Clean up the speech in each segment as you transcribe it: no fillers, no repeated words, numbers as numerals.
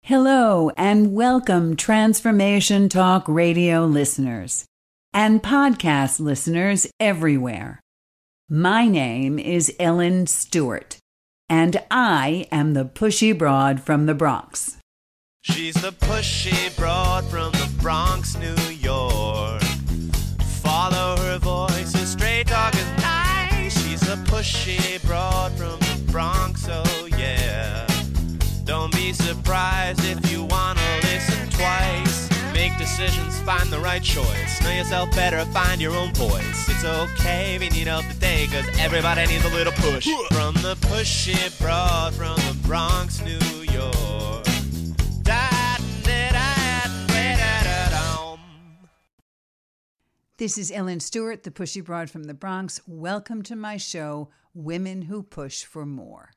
Hello and welcome, Transformation Talk Radio listeners and podcast listeners everywhere. My name is Ellen Stewart, and I am the pushy broad from the Bronx. She's the pushy broad from the Bronx, New York. Follow her voice, a straight talk is nice. She's the pushy broad from the Bronx, oh yeah. Don't be surprised if you wanna listen twice. Make decisions, find the right choice. Know yourself better, find your own voice. It's okay if you need help today, cause everybody needs a little push. From the pushy broad from the Bronx, New York. This is Ellen Stewart, the pushy broad from the Bronx. Welcome to my show, Women Who Push for More.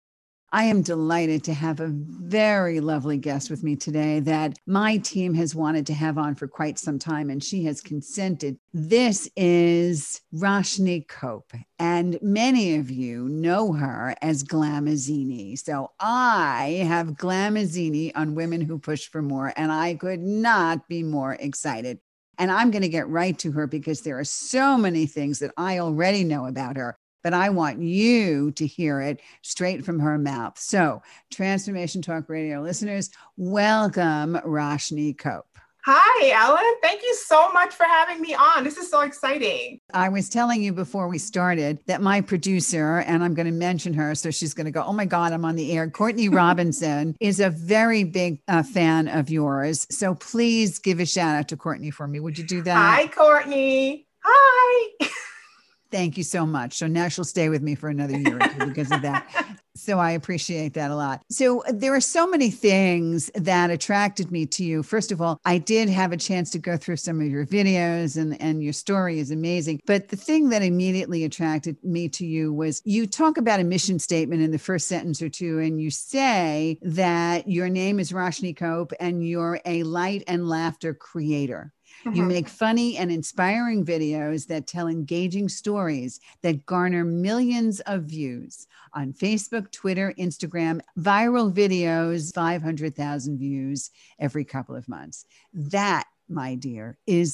I am delighted to have a very lovely guest with me today that my team has wanted to have on for quite some time, and she has consented. This is Roshni Cope, and many of you know her as Glamazini. So I have Glamazini on Women Who Push for More, and I could not be more excited. And I'm going to get right to her because there are so many things that I already know about her, but I want you to hear it straight from her mouth. So, Transformation Talk Radio listeners, welcome Roshni Cope. Hi, Ellen. Thank you so much for having me on. This is so exciting. I was telling you before we started that my producer, and I'm going to mention her, so she's going to go, oh my God, I'm on the air. Courtney Robinson is a very big fan of yours. So please give a shout out to Courtney for me. Would you do that? Hi, Courtney. Hi. Thank you so much. So now she'll stay with me for another year or two because of that. So I appreciate that a lot. So there are so many things that attracted me to you. First of all, I did have a chance to go through some of your videos and your story is amazing. But the thing that immediately attracted me to you was you talk about a mission statement in the first sentence or two, and you say that your name is Roshni Cope and you're a light and laughter creator. You make funny and inspiring videos that tell engaging stories that garner millions of views on Facebook, Twitter, Instagram, viral videos, 500,000 views every couple of months. That, my dear, is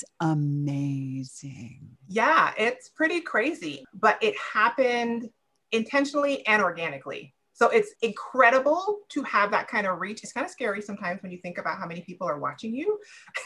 amazing. Yeah, it's pretty crazy, but it happened intentionally and organically. So it's incredible to have that kind of reach. It's kind of scary sometimes when you think about how many people are watching you.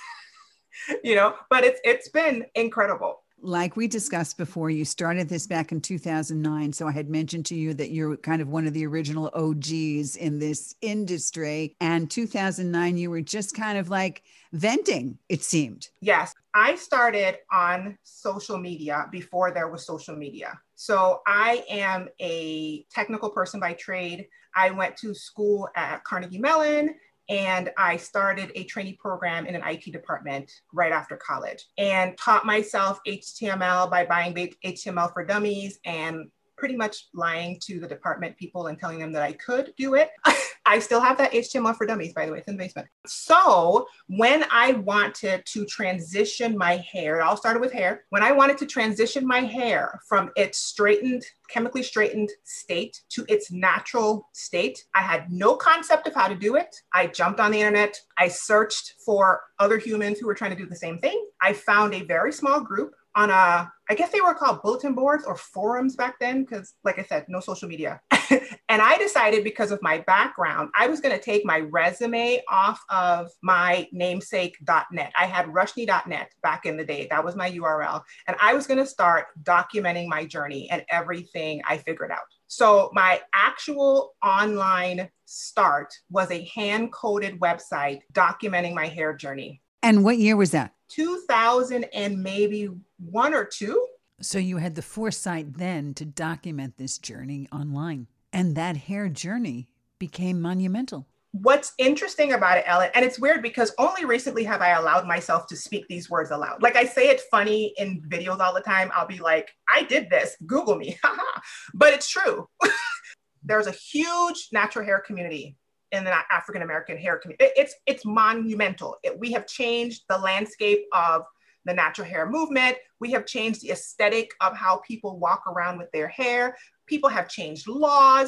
But it's been incredible. Like we discussed before, you started this back in 2009. So I had mentioned to you that you're kind of one of the original OGs in this industry. And 2009, you were just kind of like venting, it seemed. Yes, I started on social media before there was social media. So I am a technical person by trade. I went to school at Carnegie Mellon, and I started a trainee program in an IT department right after college and taught myself HTML by buying HTML for Dummies and pretty much lying to the department people and telling them that I could do it. I still have that HTML for Dummies, by the way, it's in the basement. So when I wanted to transition my hair, it all started with hair. When I wanted to transition my hair from its chemically straightened state to its natural state, I had no concept of how to do it. I jumped on the internet. I searched for other humans who were trying to do the same thing. I found a very small group on I guess they were called bulletin boards or forums back then, because like I said, no social media. And I decided because of my background, I was going to take my resume off of my namesake.net. I had rushni.net back in the day. That was my URL. And I was going to start documenting my journey and everything I figured out. So my actual online start was a hand-coded website documenting my hair journey. And what year was that? 2000 and maybe one or two. So you had the foresight then to document this journey online. And that hair journey became monumental. What's interesting about it, Ellen, and it's weird because only recently have I allowed myself to speak these words aloud. Like I say it funny in videos all the time. I'll be like, I did this, Google me. But it's true. There's a huge natural hair community in the African-American hair community. It's monumental. We have changed the landscape of the natural hair movement. We have changed the aesthetic of how people walk around with their hair. People have changed laws.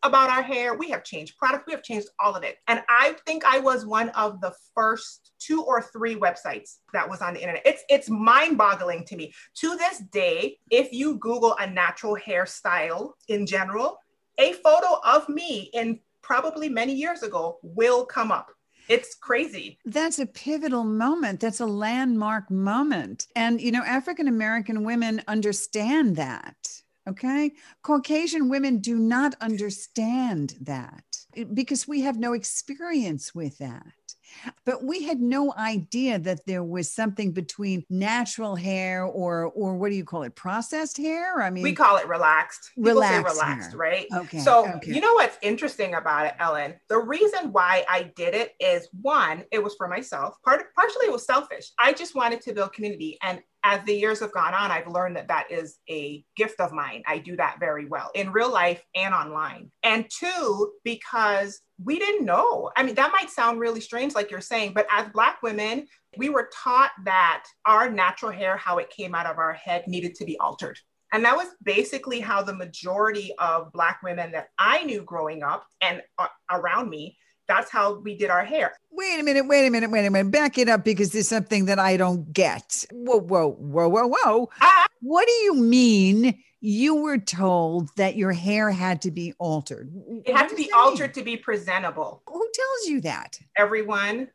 about our hair. We have changed products. We have changed all of it. And I think I was one of the first 2 or 3 websites that was on the internet. It's mind-boggling to me. To this day, if you Google a natural hairstyle in general, a photo of me in probably many years ago will come up. It's crazy. That's a pivotal moment. That's a landmark moment. And, African-American women understand that. Okay. Caucasian women do not understand that because we have no experience with that. But we had no idea that there was something between natural hair or what do you call it? Processed hair? I mean, we call it relaxed. People say relaxed, hair. right? Okay. So okay. You know what's interesting about it, Ellen? The reason why I did it is, one, it was for myself. Partially it was selfish. I just wanted to build community. And as the years have gone on, I've learned that is a gift of mine. I do that very well in real life and online. And 2, because we didn't know. I mean, that might sound really strange, like you're saying, but as Black women, we were taught that our natural hair, how it came out of our head, needed to be altered. And that was basically how the majority of Black women that I knew growing up and around me, that's how we did our hair. Wait a minute. Back it up because there's something that I don't get. Whoa. What do you mean you were told that your hair had to be altered? It had to be altered to be presentable. Who tells you that? Everyone.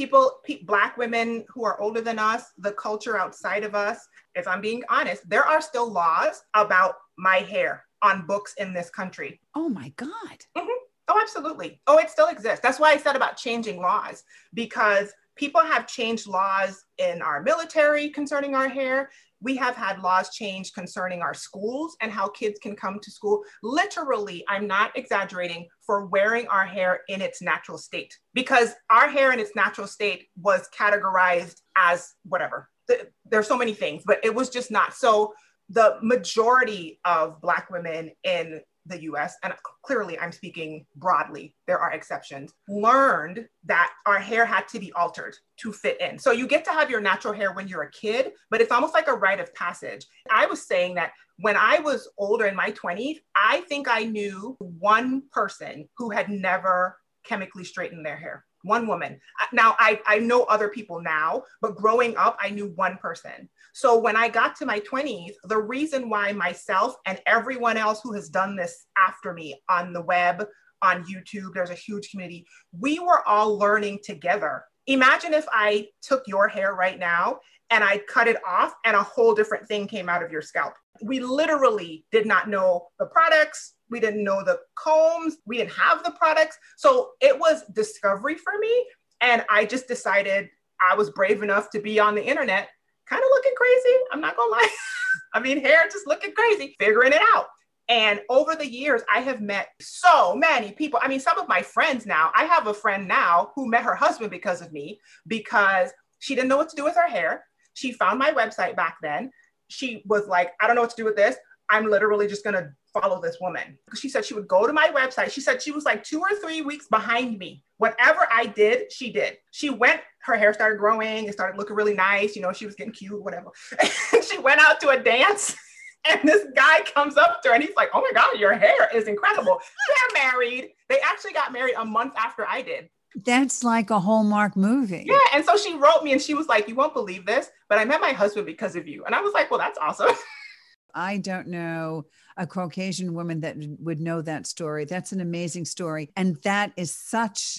Black women who are older than us, the culture outside of us. If I'm being honest, there are still laws about my hair on books in this country. Oh my God. Mm-hmm. Oh, absolutely. Oh, it still exists. That's why I said about changing laws, because people have changed laws in our military concerning our hair. We have had laws changed concerning our schools and how kids can come to school. Literally, I'm not exaggerating, for wearing our hair in its natural state, because our hair in its natural state was categorized as whatever. There's so many things, but it was just not. So the majority of Black women in the US, and clearly I'm speaking broadly, there are exceptions, learned that our hair had to be altered to fit in. So you get to have your natural hair when you're a kid, but it's almost like a rite of passage. I was saying that when I was older in my 20s, I think I knew one person who had never chemically straightened their hair. One woman. Now, I know other people now, but growing up, I knew one person. So when I got to my 20s, the reason why myself and everyone else who has done this after me on the web, on YouTube, there's a huge community, we were all learning together. Imagine if I took your hair right now and I cut it off and a whole different thing came out of your scalp. We literally did not know the products. We didn't know the combs. We didn't have the products. So it was discovery for me. And I just decided I was brave enough to be on the internet, kind of looking crazy. I'm not gonna lie. I mean, hair just looking crazy, figuring it out. And over the years, I have met so many people. I mean, some of my friends now, I have a friend now who met her husband because of me, because she didn't know what to do with her hair. She found my website back then. She was like, I don't know what to do with this. I'm literally just going to follow this woman. She said she would go to my website. She said she was like 2 or 3 weeks behind me. Whatever I did, she did. She went, her hair started growing. It started looking really nice. You know, she was getting cute, whatever. And she went out to a dance. And this guy comes up to her and he's like, oh my God, your hair is incredible. They're married. They actually got married a month after I did. That's like a Hallmark movie. Yeah. And so she wrote me and she was like, you won't believe this, but I met my husband because of you. And I was like, well, that's awesome. I don't know a Caucasian woman that would know that story. That's an amazing story. And that is such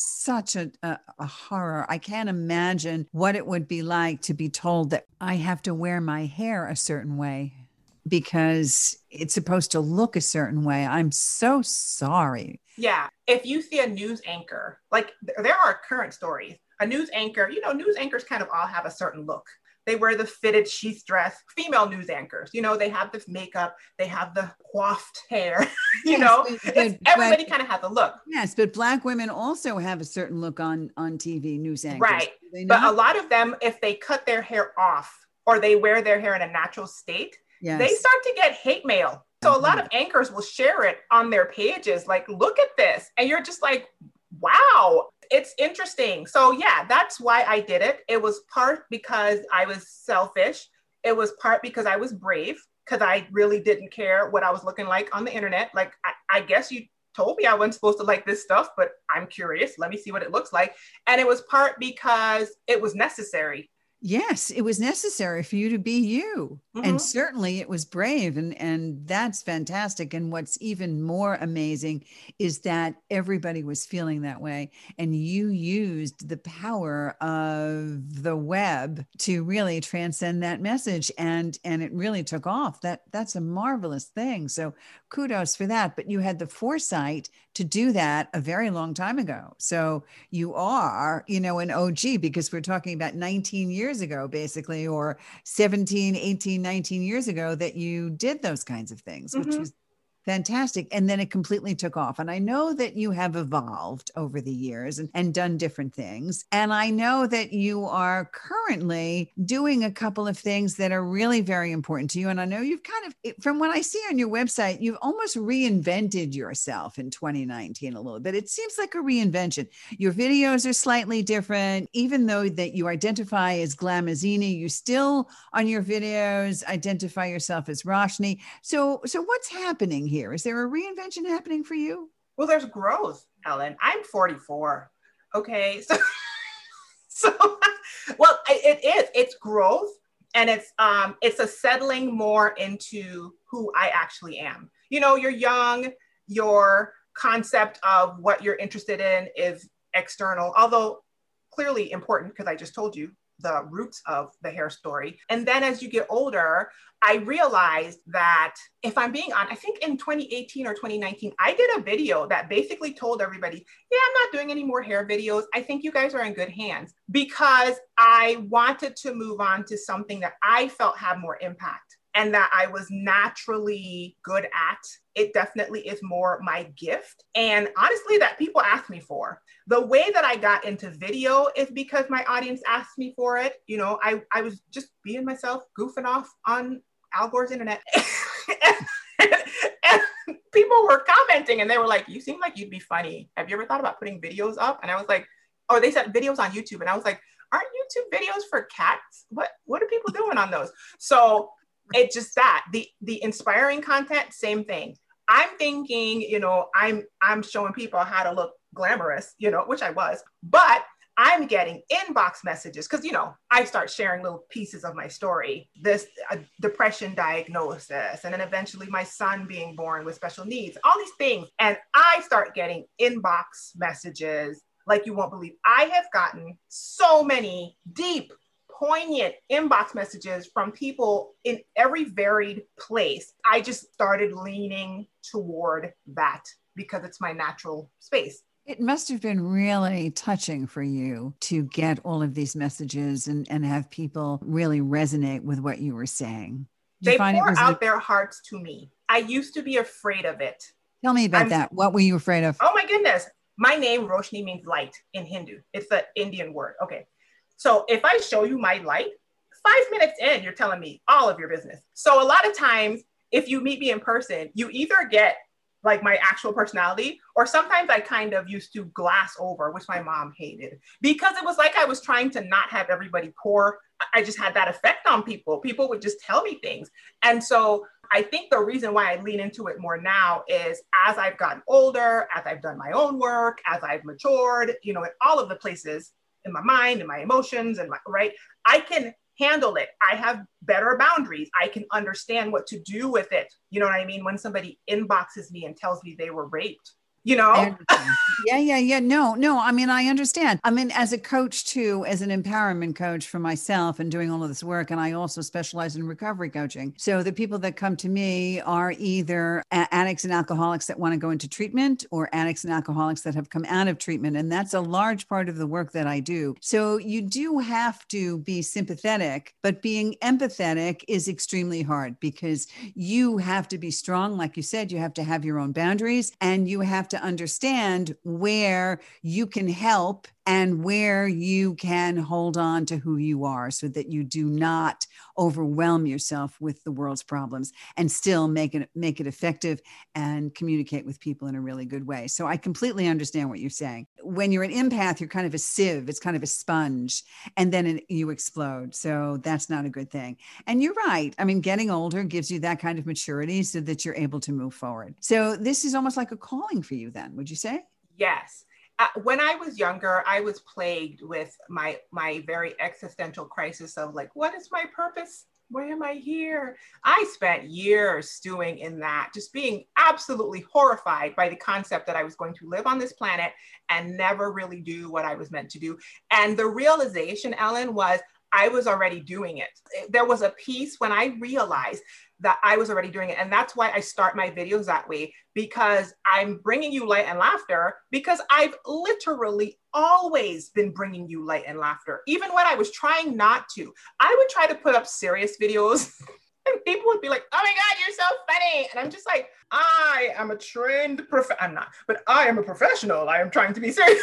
a horror. I can't imagine what it would be like to be told that I have to wear my hair a certain way because it's supposed to look a certain way. I'm so sorry. Yeah. If you see a news anchor, like there are current stories, a news anchor, you know, news anchors kind of all have a certain look. They wear the fitted sheath dress, female news anchors, you know, they have the makeup, they have the coiffed hair, you know, everybody kind of has a look. Yes, but Black women also have a certain look on TV news anchors. Right. But a lot of them, if they cut their hair off or they wear their hair in a natural state, yes, they start to get hate mail. So a lot of anchors will share it on their pages, like, look at this. And you're just like, wow, it's interesting. So yeah, that's why I did it. It was part because I was selfish. It was part because I was brave, because I really didn't care what I was looking like on the internet. Like, I guess you told me I wasn't supposed to like this stuff, but I'm curious. Let me see what it looks like. And it was part because it was necessary. Yes, it was necessary for you to be you. Mm-hmm. And certainly it was brave, and that's fantastic. And what's even more amazing is that everybody was feeling that way, and you used the power of the web to really transcend that message, and it really took off. That's a marvelous thing. So kudos for that. But you had the foresight to do that a very long time ago. So you are, an OG, because we're talking about 19 years ago, basically, or 17, 18, 19 years ago that you did those kinds of things, which was fantastic. And then it completely took off. And I know that you have evolved over the years and done different things. And I know that you are currently doing a couple of things that are really very important to you. And I know you've kind of, from what I see on your website, you've almost reinvented yourself in 2019 a little bit. It seems like a reinvention. Your videos are slightly different. Even though that you identify as Glamazini, you still on your videos identify yourself as Roshni. So what's happening here? Is there a reinvention happening for you? Well, there's growth, Ellen. I'm 44. Okay. So well, it's growth, and it's a settling more into who I actually am. You're young, your concept of what you're interested in is external, although clearly important, because I just told you the roots of the hair story. And then as you get older, I realized that, if I'm being honest, I think in 2018 or 2019, I did a video that basically told everybody, yeah, I'm not doing any more hair videos. I think you guys are in good hands, because I wanted to move on to something that I felt had more impact and that I was naturally good at. It definitely is more my gift. And honestly, that people ask me for. The way that I got into video is because my audience asked me for it. I was just being myself, goofing off on Al Gore's internet. and people were commenting, and they were like, you seem like you'd be funny. Have you ever thought about putting videos up? And I was like, or they said videos on YouTube. And I was like, aren't YouTube videos for cats? What are people doing on those? So it's just that the inspiring content, same thing. I'm thinking, I'm showing people how to look glamorous, which I was, but I'm getting inbox messages because, I start sharing little pieces of my story, this depression diagnosis, and then eventually my son being born with special needs, all these things. And I start getting inbox messages like you won't believe. I have gotten so many deep, poignant inbox messages from people in every varied place. I just started leaning toward that because it's my natural space. It must have been really touching for you to get all of these messages and have people really resonate with what you were saying. They pour out their hearts to me. I used to be afraid of it. Tell me about that. What were you afraid of? Oh my goodness. My name, Roshni, means light in Hindu. It's the Indian word. Okay. So if I show you my light, 5 minutes in, you're telling me all of your business. So a lot of times, if you meet me in person, you either get like my actual personality, or sometimes I kind of used to glass over, which my mom hated, because it was like I was trying to not have everybody pour. I just had that effect on people. People would just tell me things. And so I think the reason why I lean into it more now is as I've gotten older, as I've done my own work, as I've matured, in all of the places in my mind and my emotions and I can handle it. I have better boundaries. I can understand what to do with it. You know what I mean? When somebody inboxes me and tells me they were raped, Yeah. No. I mean, I understand. I mean, as a coach too, as an empowerment coach for myself and doing all of this work. And I also specialize in recovery coaching. So the people that come to me are either addicts and alcoholics that want to go into treatment, or addicts and alcoholics that have come out of treatment. And that's a large part of the work that I do. So you do have to be sympathetic, but being empathetic is extremely hard because you have to be strong. Like you said, you have to have your own boundaries, and you have to understand where you can help and where you can hold on to who you are so that you do not overwhelm yourself with the world's problems and still make it effective and communicate with people in a really good way. So I completely understand what you're saying. When you're an empath, you're kind of a sieve. It's kind of a sponge, and then you explode. So that's not a good thing. And you're right. I mean, getting older gives you that kind of maturity so that you're able to move forward. So this is almost like a calling for you then, would you say? Yes. When I was younger, I was plagued with my very existential crisis of like, what is my purpose? Why am I here? I spent years stewing in that, just being absolutely horrified by the concept that I was going to live on this planet and never really do what I was meant to do. And the realization, Ellen, was I was already doing it. There was a piece when I realized that I was already doing it. And that's why I start my videos that way, because I'm bringing you light and laughter, because I've literally always been bringing you light and laughter. Even when I was trying not to, I would try to put up serious videos and people would be like, oh my God, you're so funny. And I'm just like, I am a trained I'm not, but I am a professional. I am trying to be serious.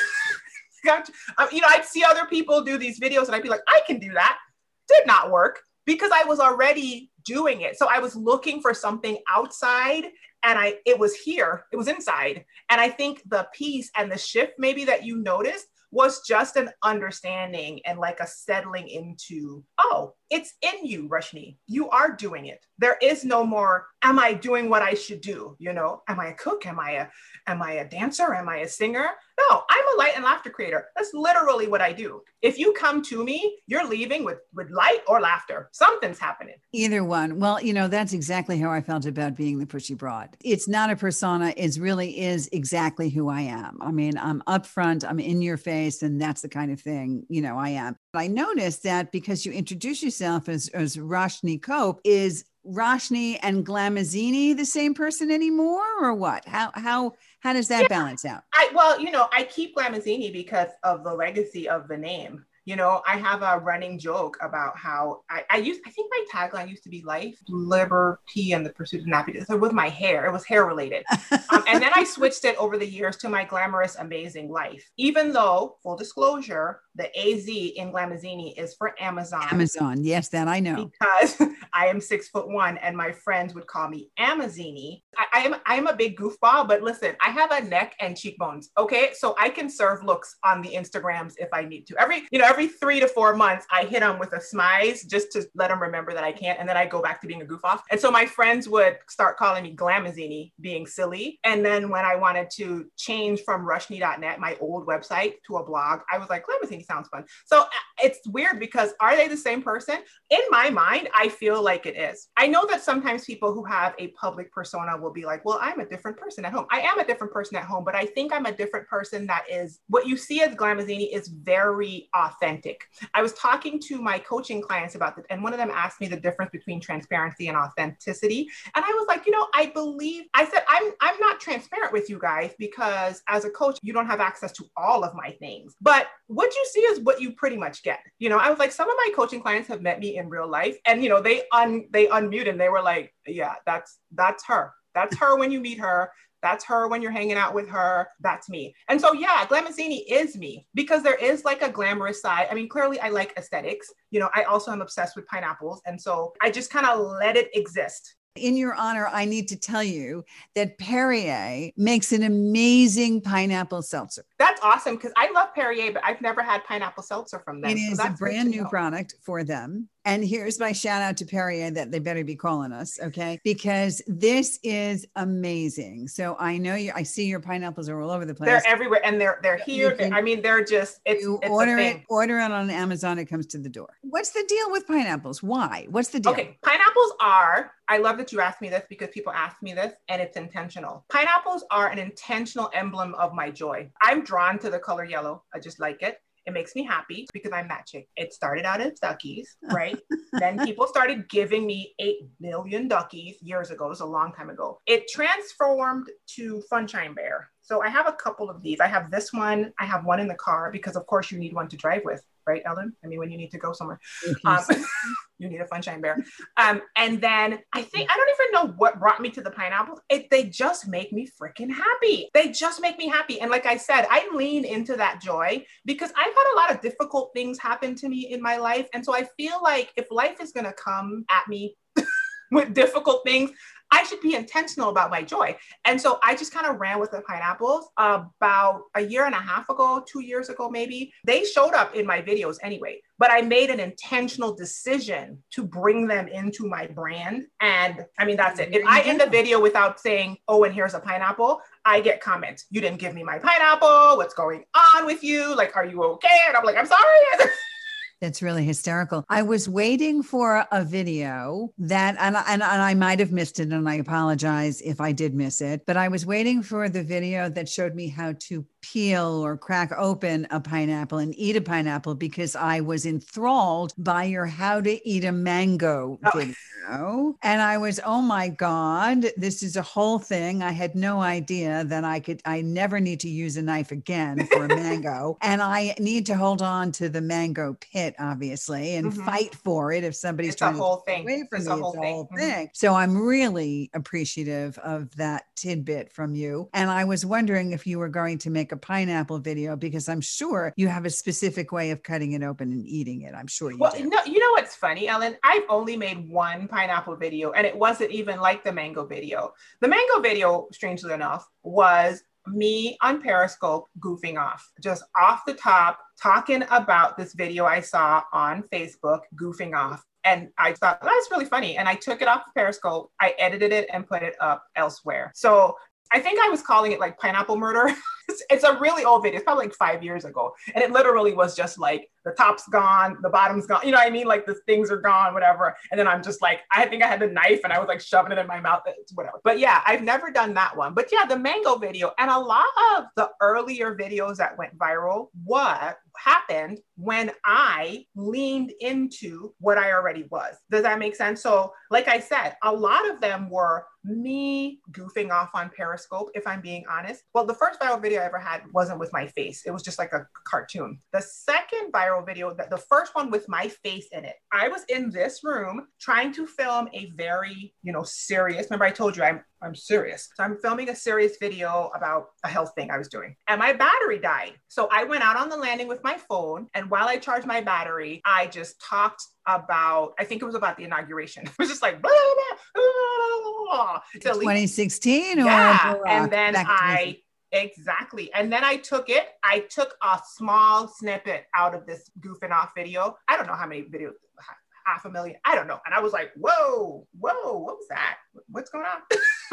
I'd see other people do these videos and I'd be like, I can do that. Did not work because I was already doing it. So I was looking for something outside and it was here, it was inside. And I think the piece and the shift maybe that you noticed was just an understanding and like a settling into, oh, it's in you, Rashni. You are doing it. There is no more, am I doing what I should do? You know, am I a cook? Am I a dancer? Am I a singer? No, I'm a light and laughter creator. That's literally what I do. If you come to me, you're leaving with light or laughter. Something's happening. Either one. Well, that's exactly how I felt about being the pushy broad. It's not a persona. It really is exactly who I am. I mean, I'm upfront, I'm in your face, and that's the kind of thing, I am. I noticed that because you introduce yourself as Rashni Cope, is Rashni and Glamazini the same person anymore, or what? How does that balance out? I keep Glamazini because of the legacy of the name. I have a running joke about how I think my tagline used to be life, liberty, and the pursuit of happiness. So with my hair, it was hair related. And then I switched it over the years to my glamorous, amazing life. Even though, full disclosure, the AZ in Glamazini is for Amazon. Amazon, yes, that I know. Because I am 6'1" and my friends would call me Amazini. I am a big goofball, but listen, I have a neck and cheekbones. Okay, so I can serve looks on the Instagrams if I need to. Every 3 to 4 months, I hit them with a smize just to let them remember that I can't, and then I go back to being a goof off. And so my friends would start calling me Glamazini, being silly. And then when I wanted to change from Rushni.net, my old website, to a blog, I was like, Glamazini sounds fun. So it's weird because are they the same person? In my mind, I feel like it is. I know that sometimes people who have a public persona will be like, well, I'm a different person at home. I am a different person at home, but I think I'm a different person that is, what you see as Glamazini is very authentic. I was talking to my coaching clients about this, and one of them asked me the difference between transparency and authenticity. And I was like, I said, I'm not transparent with you guys because as a coach, you don't have access to all of my things. But what you see is what you pretty much get. I was like, some of my coaching clients have met me in real life, and they unmuted and they were like, yeah, that's her. That's her when you meet her. That's her when you're hanging out with her. That's me. And so, yeah, Glamazini is me because there is like a glamorous side. I mean, clearly I like aesthetics. I also am obsessed with pineapples. And so I just kind of let it exist. In your honor, I need to tell you that Perrier makes an amazing pineapple seltzer. That's awesome because I love Perrier, but I've never had pineapple seltzer from them. It is a brand new product for them. And here's my shout out to Perrier that they better be calling us, okay? Because this is amazing. So I know I see your pineapples are all over the place. They're everywhere, and they're here. They're just it's order it on Amazon. It comes to the door. What's the deal with pineapples? Why? What's the deal? Okay, pineapples are. I love that you asked me this because people ask me this, and it's intentional. Pineapples are an intentional emblem of my joy. I'm drawn to the color yellow. I just like it. It makes me happy because I'm that chick. It started out as duckies, right? Then people started giving me 8 million duckies years ago. It was a long time ago. It transformed to Funshine Bear. So I have a couple of these. I have this one. I have one in the car because of course you need one to drive with, right, Ellen? I mean, when you need to go somewhere. You need a Funshine Bear. And then I don't even know what brought me to the pineapples. They just make me freaking happy. They just make me happy. And like I said, I lean into that joy because I've had a lot of difficult things happen to me in my life. And so I feel like if life is going to come at me with difficult things, I should be intentional about my joy. And so I just kind of ran with the pineapples about a year and a half ago, 2 years ago, maybe. They showed up in my videos anyway, but I made an intentional decision to bring them into my brand. And I mean, that's it. If I end the video without saying, oh, and here's a pineapple, I get comments. You didn't give me my pineapple. What's going on with you? Like, are you okay? And I'm like, I'm sorry. That's really hysterical. I was waiting for a video that, and I might have missed it, and I apologize if I did miss it, but I was waiting for the video that showed me how to peel or crack open a pineapple and eat a pineapple because I was enthralled by your how to eat a mango video. And I was, oh my God, this is a whole thing. I had no idea that I never need to use a knife again for a mango. And I need to hold on to the mango pit, obviously, and fight for it if somebody's trying to take away from me. It's a whole thing. So I'm really appreciative of that tidbit from you. And I was wondering if you were going to make a pineapple video because I'm sure you have a specific way of cutting it open and eating it. I'm sure you do. No, you know what's funny, Ellen? I've only made one pineapple video and it wasn't even like the mango video. The mango video, strangely enough, was me on Periscope goofing off, just off the top, talking about this video I saw on Facebook, goofing off. And I thought, that's really funny. And I took it off of Periscope, I edited it and put it up elsewhere. So I think I was calling it like Pineapple Murder. It's a really old video. It's probably like 5 years ago. And it literally was just like, the top's gone, the bottom's gone. You know what I mean? Like the things are gone, whatever. And then I'm just like, I think I had the knife and I was like shoving it in my mouth, whatever. But yeah, I've never done that one. But yeah, the mango video and a lot of the earlier videos that went viral, what happened when I leaned into what I already was. Does that make sense? So like I said, a lot of them were me goofing off on Periscope, if I'm being honest. Well, the first viral video I ever had wasn't with my face. It was just like a cartoon. The second viral video, the first one with my face in it, I was in this room trying to film a very, serious, remember I told you I'm serious. So I'm filming a serious video about a health thing I was doing and my battery died. So I went out on the landing with my phone. And while I charged my battery, I just talked about, I think it was about the inauguration. It was just like, blah, blah, blah, blah. 2016 or yeah. And then exactly. And then I took a small snippet out of this goofing off video. I don't know how many videos, 500,000. I don't know. And I was like, whoa, what was that? What's going on?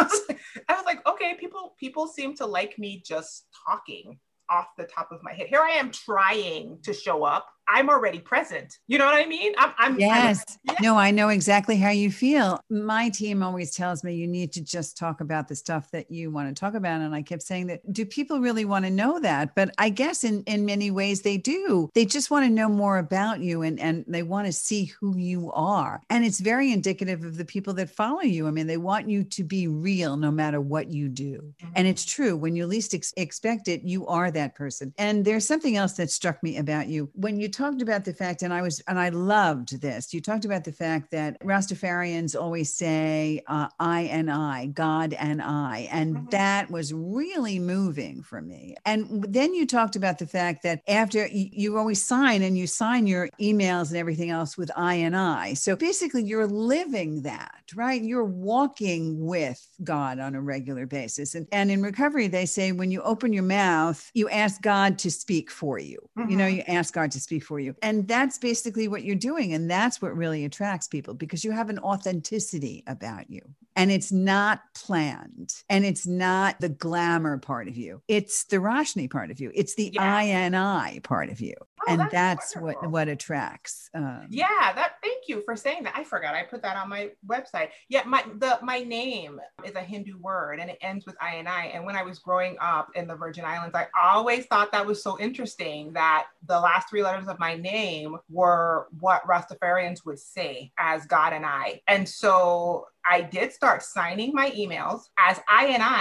I was like, okay, people seem to like me just talking off the top of my head. Here I am trying to show up. I'm already present. You know what I mean? Yes. No, I know exactly how you feel. My team always tells me you need to just talk about the stuff that you want to talk about. And I kept saying that, do people really want to know that? But I guess in many ways they do. They just want to know more about you and they want to see who you are. And it's very indicative of the people that follow you. I mean, they want you to be real no matter what you do. And it's true. When you least expect it, you are that person. And there's something else that struck me about you. When you talked about the fact, and I loved this, you talked about the fact that Rastafarians always say, I and I, God and I, and that was really moving for me. And then you talked about the fact that after you always sign your emails and everything else with I and I. So basically you're living that, right? You're walking with God on a regular basis. And in recovery, they say, when you open your mouth, you ask God to speak for you. You ask God to speak for you. And that's basically what you're doing. And that's what really attracts people because you have an authenticity about you. And it's not planned. And it's not the glamour part of you. It's the Roshni part of you. It's the I and I part of you. Oh, and that's what attracts. Thank you for saying that. I forgot. I put that on my website. Yeah, my name is a Hindu word and it ends with I and I. And when I was growing up in the Virgin Islands, I always thought that was so interesting that the last 3 letters of my name were what Rastafarians would say as God and I. And so I did start signing my emails as I and I.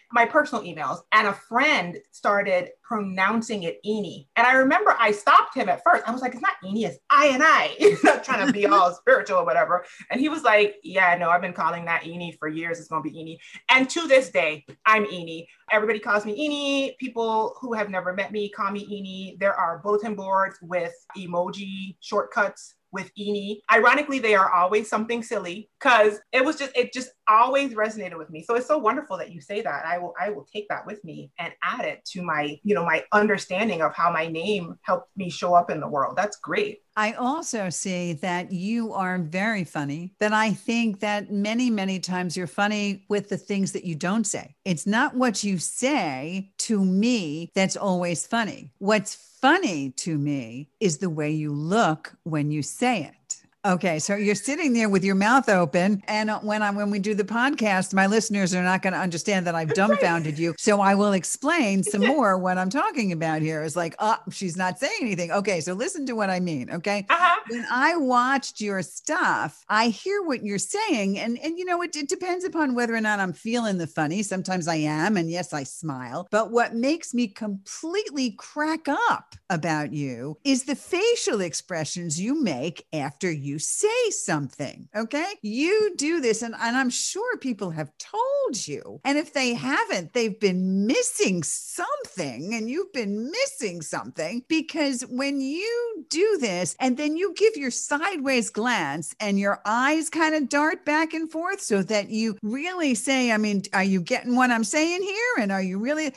my personal emails, and a friend started pronouncing it Eenie. And I remember I stopped him at first. I was like, it's not Eenie, it's I. He's not trying to be all spiritual or whatever. And he was like, yeah, no, I've been calling that Eenie for years. It's going to be Eenie. And to this day, I'm Eenie. Everybody calls me Eenie. People who have never met me call me Eenie. There are bulletin boards with emoji shortcuts with Eenie. Ironically, they are always something silly because it just always resonated with me. So it's so wonderful that you say that. I will take that with me and add it to my, my understanding of how my name helped me show up in the world. That's great. I also see that you are very funny, that I think that many, many times you're funny with the things that you don't say. It's not what you say to me that's always funny. What's funny to me is the way you look when you say it. Okay, so you're sitting there with your mouth open, and when we do the podcast, my listeners are not going to understand that I've dumbfounded you. So I will explain some more what I'm talking about here. Is like, she's not saying anything. Okay, so listen to what I mean. Okay, when I watched your stuff, I hear what you're saying, and it depends upon whether or not I'm feeling the funny. Sometimes I am, and yes, I smile. But what makes me completely crack up about you is the facial expressions you make after you say something. Okay. You do this. And I'm sure people have told you. And if they haven't, they've been missing something, and you've been missing something, because when you do this and then you give your sideways glance and your eyes kind of dart back and forth so that you really say, I mean, are you getting what I'm saying here? And are you really,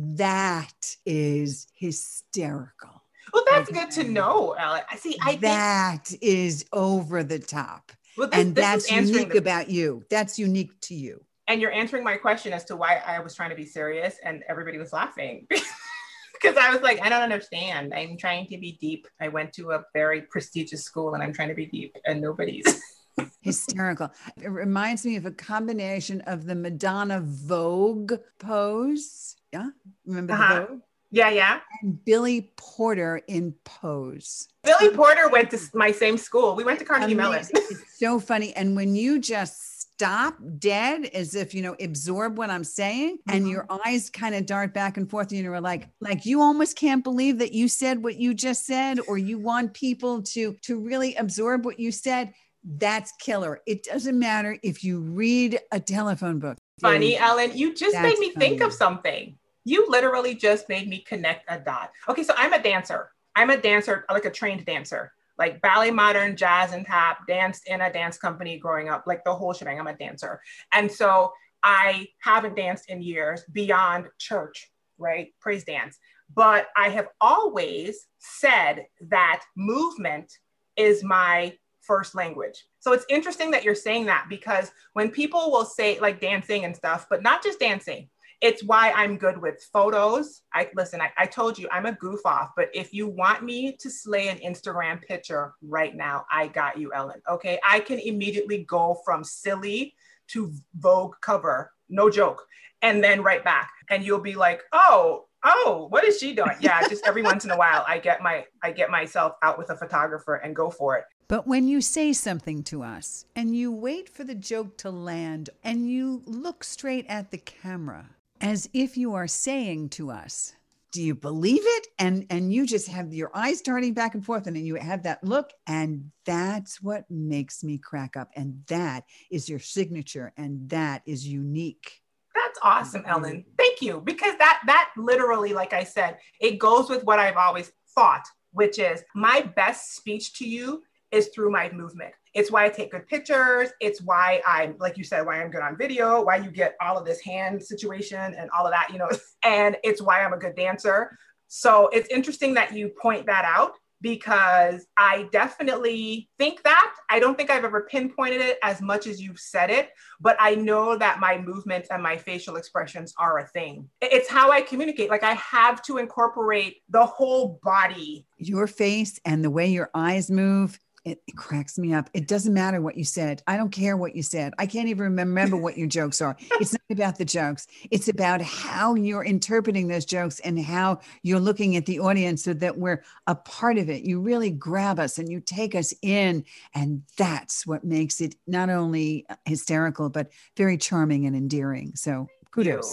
that is hysterical. Well, that's good to know, Ellen. I think that is over the top. Well, and that's unique about you. That's unique to you. And you're answering my question as to why I was trying to be serious and everybody was laughing. Because I was like, I don't understand. I'm trying to be deep. I went to a very prestigious school and I'm trying to be deep, and nobody's. Hysterical. It reminds me of a combination of the Madonna Vogue pose. Yeah. Remember the Vogue? Yeah. And Billy Porter in Pose. Billy Porter went to my same school. We went to Carnegie Mellon. It's so funny. And when you just stop dead, as if, absorb what I'm saying, and your eyes kind of dart back and forth, and you're like you almost can't believe that you said what you just said, or you want people to really absorb what you said. That's killer. It doesn't matter if you read a telephone book. Funny, Ellen, you just made me think of something. You literally just made me connect a dot. Okay, so I'm a dancer. I'm a dancer, like a trained dancer, like ballet, modern, jazz, and tap, danced in a dance company growing up, like the whole shebang. I'm a dancer. And so I haven't danced in years beyond church, right? Praise dance. But I have always said that movement is my first language. So it's interesting that you're saying that, because when people will say like dancing and stuff, but not just dancing, it's why I'm good with photos. I told you I'm a goof off, but if you want me to slay an Instagram picture right now, I got you, Ellen. Okay. I can immediately go from silly to Vogue cover, no joke. And then right back. And you'll be like, oh, what is she doing? Yeah. Just every once in a while, I get myself out with a photographer and go for it. But when you say something to us and you wait for the joke to land and you look straight at the camera, as if you are saying to us, do you believe it? And you just have your eyes darting back and forth, and then you have that look, and that's what makes me crack up. And that is your signature, and that is unique. That's awesome, Ellen. Thank you. Because that literally, like I said, it goes with what I've always thought, which is my best speech to you is through my movement. It's why I take good pictures. It's why I'm, like you said, why I'm good on video, why you get all of this hand situation and all of that, and it's why I'm a good dancer. So it's interesting that you point that out, because I definitely think that. I don't think I've ever pinpointed it as much as you've said it, but I know that my movements and my facial expressions are a thing. It's how I communicate. Like I have to incorporate the whole body. Your face and the way your eyes move. It cracks me up. It doesn't matter what you said. I don't care what you said. I can't even remember what your jokes are. It's not about the jokes. It's about how you're interpreting those jokes and how you're looking at the audience so that we're a part of it. You really grab us and you take us in. And that's what makes it not only hysterical, but very charming and endearing. So kudos. Thank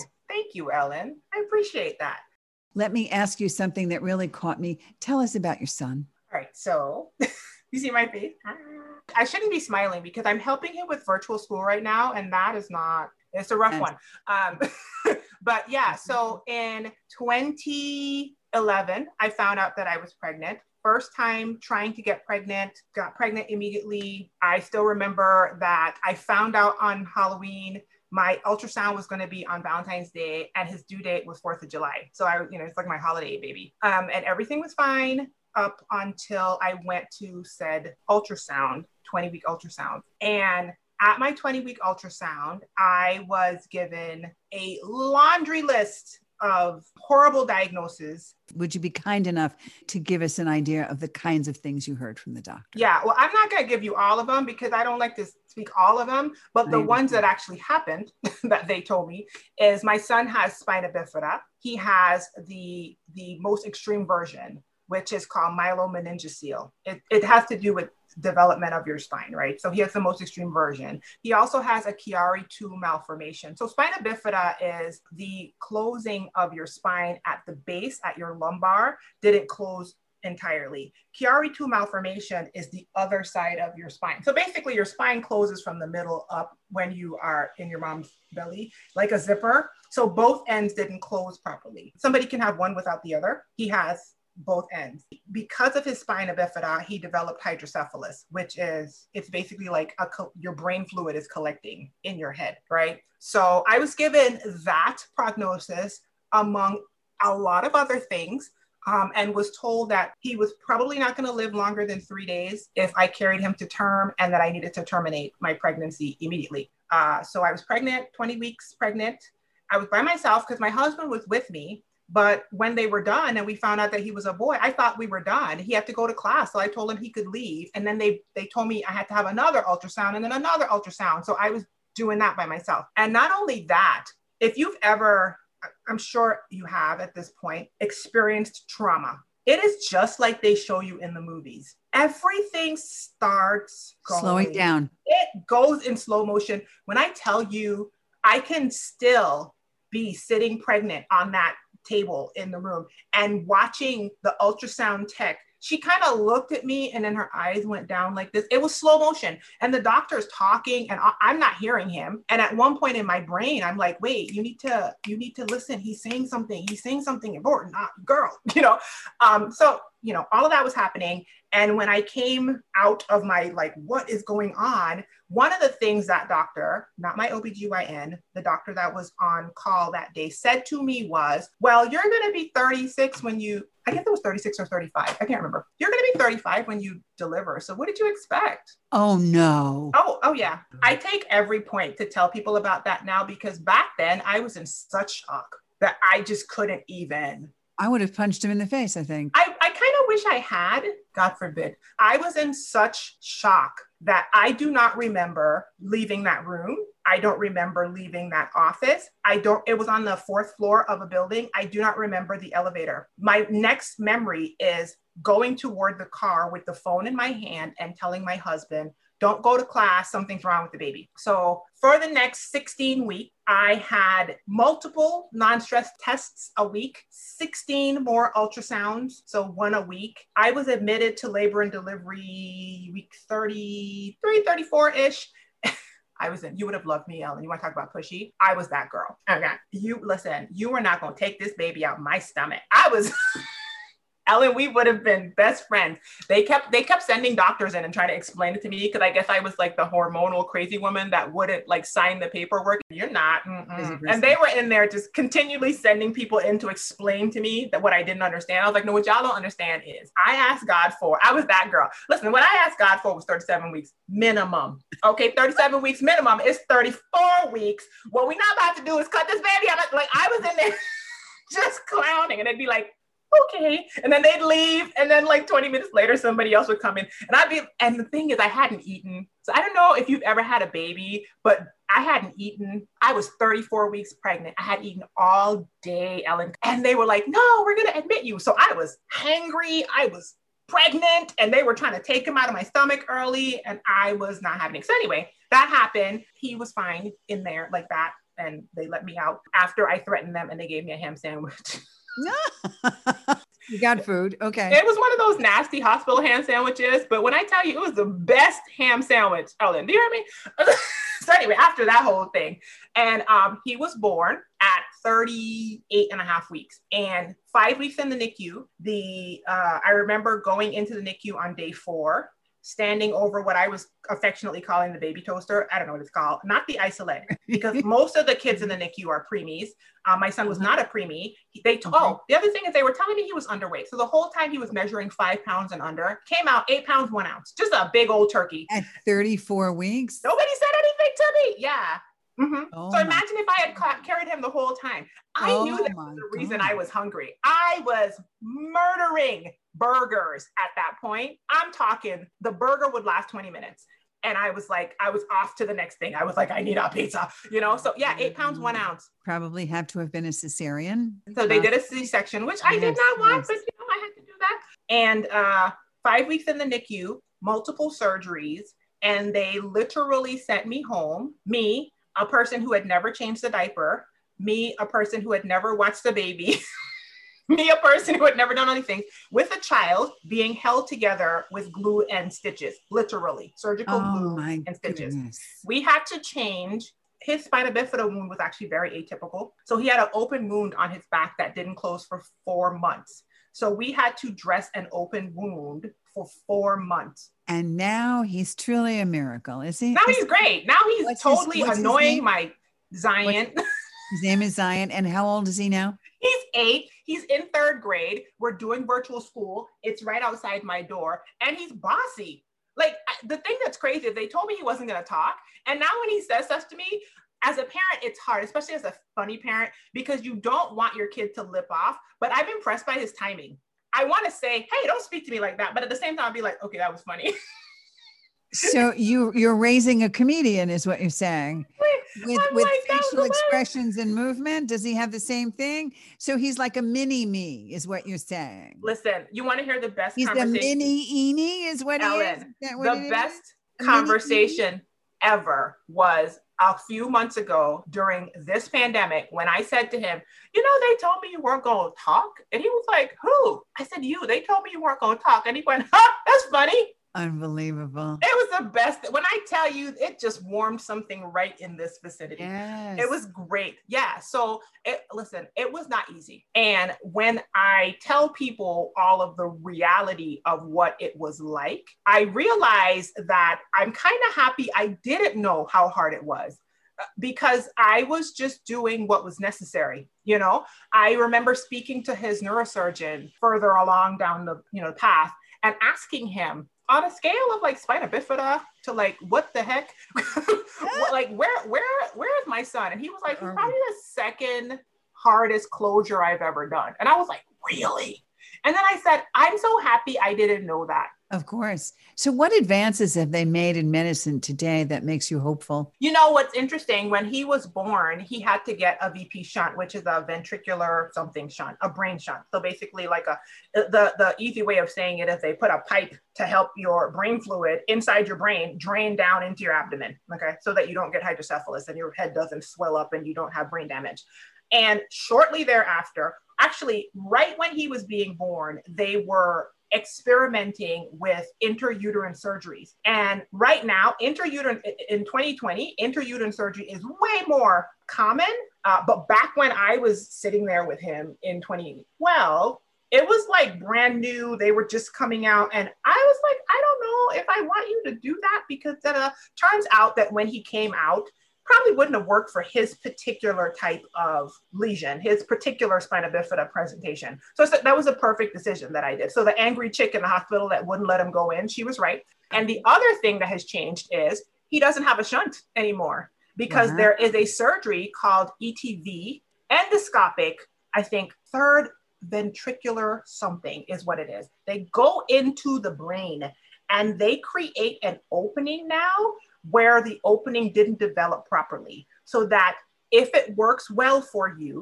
Thank you, Ellen. I appreciate that. Let me ask you something that really caught me. Tell us about your son. All right. So you see my face? I shouldn't be smiling because I'm helping him with virtual school right now. And that is not, it's a rough one. But yeah, so in 2011, I found out that I was pregnant. First time trying to get pregnant, got pregnant immediately. I still remember that I found out on Halloween. My ultrasound was going to be on Valentine's Day and his due date was 4th of July. So it's like my holiday baby. And everything was fine up until I went to said ultrasound, 20-week ultrasound. And at my 20-week ultrasound, I was given a laundry list of horrible diagnoses. Would you be kind enough to give us an idea of the kinds of things you heard from the doctor? Yeah, well, I'm not going to give you all of them because I don't like to speak all of them, but the ones that actually happened that they told me is my son has spina bifida. He has the most extreme version, which is called myelomeningocele. It has to do with development of your spine, right? So he has the most extreme version. He also has a Chiari-2 malformation. So spina bifida is the closing of your spine at the base, at your lumbar, didn't close entirely. Chiari-2 malformation is the other side of your spine. So basically your spine closes from the middle up when you are in your mom's belly, like a zipper. So both ends didn't close properly. Somebody can have one without the other. He has both ends. Because of his spina bifida, he developed hydrocephalus, which is, it's basically like your brain fluid is collecting in your head, right? So I was given that prognosis among a lot of other things, and was told that he was probably not going to live longer than 3 days if I carried him to term, and that I needed to terminate my pregnancy immediately. So I was pregnant, 20 weeks pregnant. I was by myself because my husband was with me. But when they were done and we found out that he was a boy, I thought we were done. He had to go to class. So I told him he could leave. And then they told me I had to have another ultrasound and then another ultrasound. So I was doing that by myself. And not only that, if you've ever, I'm sure you have at this point, experienced trauma, it is just like they show you in the movies. Everything starts slowing down. It goes in slow motion. When I tell you, I can still be sitting pregnant on that table in the room and watching the ultrasound tech. She kind of looked at me and then her eyes went down like this. It was slow motion. And the doctor's talking and I'm not hearing him. And at one point in my brain, I'm like, wait, you need to listen. He's saying something important, girl, So, all of that was happening. And when I came out of my, what is going on? One of the things that doctor, not my OBGYN, the doctor that was on call that day said to me was, well, you're going to be 36 when I guess it was 36 or 35. I can't remember. You're going to be 35 when you deliver. So what did you expect? Oh, no. Oh, yeah. I take every point to tell people about that now because back then I was in such shock that I just couldn't even. I would have punched him in the face, I think. I kind of wish I had, God forbid. I was in such shock that I do not remember leaving that room. I don't remember leaving that office. It was on the 4th floor of a building. I do not remember the elevator. My next memory is going toward the car with the phone in my hand and telling my husband, don't go to class, something's wrong with the baby. So for the next 16 weeks, I had multiple non-stress tests a week, 16 more ultrasounds, so 1 a week. I was admitted to labor and delivery week 33, 34-ish. You would have loved me, Ellen. You want to talk about pushy? I was that girl. Okay. You were not going to take this baby out my stomach. I was... Ellen, we would have been best friends. They kept sending doctors in and trying to explain it to me because I guess I was like the hormonal crazy woman that wouldn't sign the paperwork. You're not. And they were in there just continually sending people in to explain to me that what I didn't understand. I was like, no, what y'all don't understand is I was that girl. Listen, what I asked God for was 37 weeks minimum. Okay, 37 weeks minimum is 34 weeks. What we're not about to do is cut this baby out. I was in there just clowning and they'd be like, okay. And then they'd leave. And then 20 minutes later, somebody else would come in and the thing is I hadn't eaten. So I don't know if you've ever had a baby, but I hadn't eaten. I was 34 weeks pregnant. I had eaten all day, Ellen. And they were like, no, we're going to admit you. So I was hangry. I was pregnant and they were trying to take him out of my stomach early and I was not having it. So anyway, that happened. He was fine in there like that. and they let me out after I threatened them and they gave me a ham sandwich. You got food. Okay. It was one of those nasty hospital ham sandwiches, but when I tell you it was the best ham sandwich, Ellen, do you hear me? So anyway, after that whole thing, and he was born at 38 and a half weeks, and 5 weeks in the NICU. I remember going into the NICU on day 4, standing over what I was affectionately calling the baby toaster. I don't know what it's called, not the isolate, because most of the kids in the NICU are preemies. My son was not a preemie. The other thing is they were telling me he was underweight. So the whole time he was measuring 5 pounds and under, came out 8 pounds, 1 ounce, just a big old turkey. At 34 weeks? Nobody said anything to me. Yeah. Mm-hmm. Oh so imagine if I had carried him the whole time. I knew that was the reason I was hungry. I was murdering burgers at that point. I'm talking, the burger would last 20 minutes. And I was off to the next thing. I was like, I need a pizza, So yeah, 8 pounds, 1 ounce. Probably have to have been a cesarean. So they did a C-section, which I did not want, but I had to do that. And 5 weeks in the NICU, multiple surgeries, and they literally sent me home. Me, a person who had never changed a diaper. Me, a person who had never watched a baby. Me, a person who had never done anything, with a child being held together with glue and stitches, literally surgical glue and stitches. Goodness. We had to change. His spina bifida wound was actually very atypical. So he had an open wound on his back that didn't close for 4 months. So we had to dress an open wound for 4 months. And now he's truly a miracle, is he? Now he's great. Now he's totally annoying my Zion. His name is Zion. And how old is he now? He's 8. He's in 3rd grade. We're doing virtual school. It's right outside my door. And he's bossy. Like, the thing that's crazy is they told me he wasn't going to talk. And now when he says stuff to me, as a parent, it's hard, especially as a funny parent, because you don't want your kid to lip off. But I'm impressed by his timing. I want to say, hey, don't speak to me like that. But at the same time, I'll be like, okay, that was funny. So you're raising a comedian is what you're saying. With facial expressions and movement. Does he have the same thing? So he's like a mini me is what you're saying. Listen, you want to hear the best he's conversation? He's the mini Eenie is what Ellen, he is? The best conversation ever was a few months ago during this pandemic when I said to him, they told me you weren't going to talk. And he was like, who? I said, you. They told me you weren't going to talk. And he went, that's funny. Unbelievable. It was the best. When I tell you, it just warmed something right in this vicinity. Yes. It was great. Yeah. So listen, it was not easy. And when I tell people all of the reality of what it was like, I realized that I'm kind of happy I didn't know how hard it was, because I was just doing what was necessary. I remember speaking to his neurosurgeon further along down the path and asking him, on a scale of like spina bifida to like, what the heck? Like, where is my son? And he was like, he's probably the 2nd hardest closure I've ever done. And I was like, really? And then I said, I'm so happy I didn't know that. Of course. So what advances have they made in medicine today that makes you hopeful? What's interesting, when he was born, he had to get a VP shunt, which is a ventricular something shunt, a brain shunt. So basically like the easy way of saying it is they put a pipe to help your brain fluid inside your brain drain down into your abdomen. Okay. So that you don't get hydrocephalus and your head doesn't swell up and you don't have brain damage. And shortly thereafter, actually right when he was being born, they were experimenting with intrauterine surgeries. And right now, in 2020, intrauterine surgery is way more common. But back when I was sitting there with him in 2012, it was like brand new. They were just coming out. And I was like, I don't know if I want you to do that, because turns out that when he came out, probably wouldn't have worked for his particular type of lesion, his particular spina bifida presentation. So that was a perfect decision that I did. So the angry chick in the hospital that wouldn't let him go in, she was right. And the other thing that has changed is he doesn't have a shunt anymore, because there is a surgery called ETV, endoscopic, I think, 3rd ventricular something is what it is. They go into the brain and they create an opening now where the opening didn't develop properly, so that if it works well for you,